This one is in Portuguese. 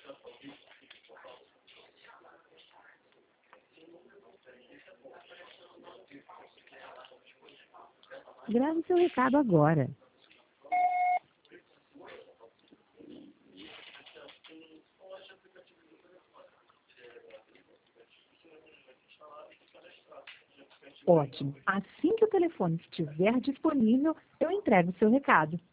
Grave seu recado agora. Ótimo. Assim que o telefone estiver disponível, eu entrego seu recado.